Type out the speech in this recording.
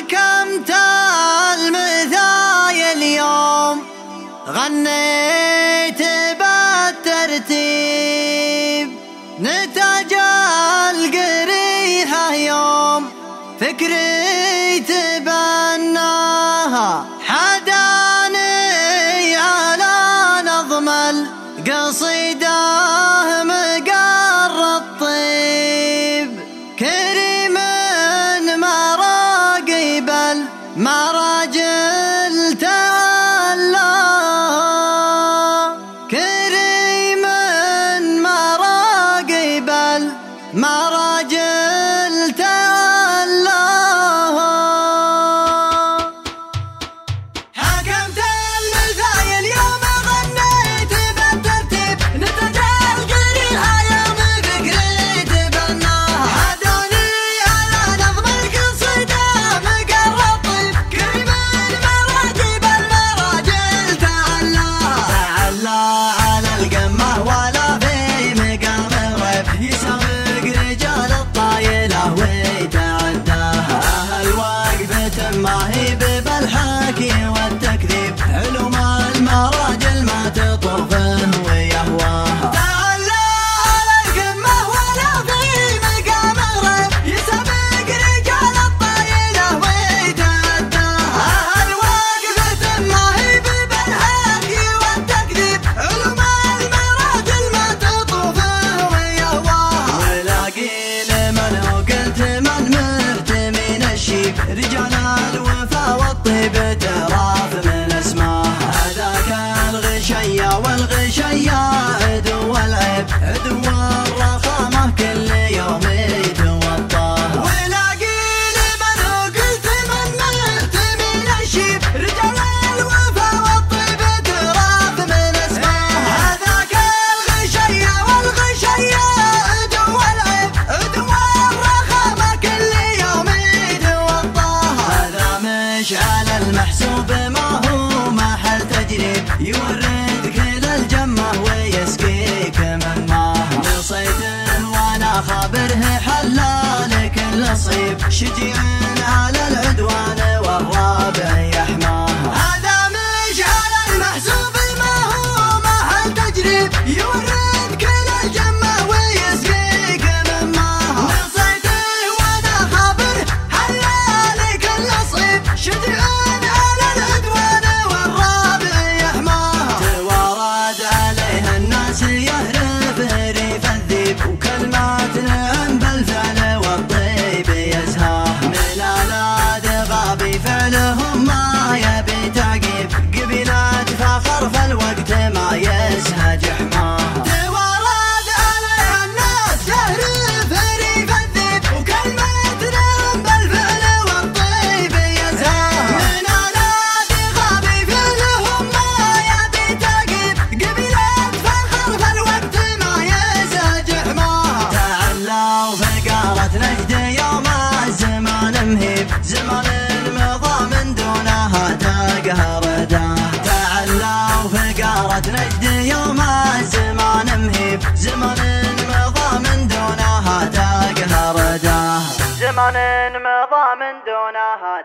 حكمت المثاي اليوم غنيت بالترتيب نتاج القريحة يوم فكري تبناها حداني على نظم القصيدة مقر الطيب كريم ما راقب المراجل تعالى كريم ما راقب المراجل تعالى حكمت المثاي اليوم غنيت بالترتيب نتاج القريحة يوم فكري تبناها حداني على نظم القصيدة مقر الطيب كريم ما راقب المراجل تعالى على القمة ولا في مقام الريب يسابق رجال الطايلة ويتعداها الوقفة ما هي بالحكي والتكذيب علوم المراجل ما تطرفه ويهواها تعالى على القمة ولا في مقام الريب يسابق رجال الطايلة ويتعداها الوقفة ما هي بالحكي والتكذيب علوم المراجل ما تطرفه ويهواها ولاقي لمن وقلت من مرتمين الشيب رجال الوفا والطيب تراف من اسماها هذاك الغشية والغشية عدو العيب عدو الرخامة كل يوم يتوطاها ولاقي لمن وقلت من مرتمين الشيب رجال الوفا والطيب تراف من اسماها هذاك الغشية والغشية عدو العيب عدو الرخامة كل يوم يتوطاها هذا مشعل المحسوب ما هو محل تجريب يورد كل الجمة ويسقيك من ماها نصيته وانا خابره حلال كل صيب شجيع على العدوان والرابع يحماها هذا مشعل المحسوب ما هو محل تجريب يورد كل الجمة ويسقيك من ماها نصيته وانا خابره حلال كل صيب شجيع على العدوان والرابع يحماها توارد عليها الناس يهرب ريف الذيب وكلمات نعم بالفعل والطيب يزهاها من الاد غابي فعلهم ما يبي تعقيب قبيلات فخر فالوقت ما يزهج حماها توارد عليها الناس يهرب ريف الذيب وكلمات نعم بالفعل والطيب يزهاها من الاد غابي فعلهم ما يبي تعقيب قبيلات فخر فالوقت ما يزهج حماها تعلوا فقارة نجد يوم الزمان مهيب زمان مضى من دونها تقهر داه تعلوا فقارة نجد يوم الزمان مهيب زمان مضى من دونها تقهر داه زمان مضى من دونها